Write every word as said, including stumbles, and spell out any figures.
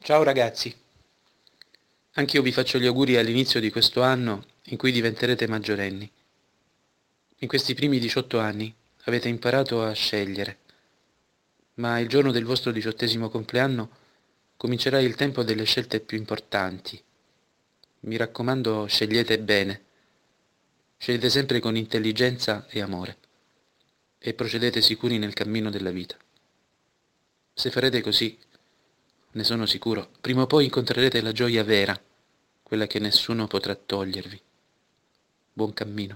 Ciao ragazzi, anch'io vi faccio gli auguri all'inizio di questo anno in cui diventerete maggiorenni. In questi primi diciotto anni avete imparato a scegliere, ma il giorno del vostro diciottesimo compleanno comincerà il tempo delle scelte più importanti. Mi raccomando, scegliete bene, scegliete sempre con intelligenza e amore e procedete sicuri nel cammino della vita. Se farete così, ne sono sicuro, prima o poi incontrerete la gioia vera, quella che nessuno potrà togliervi. Buon cammino.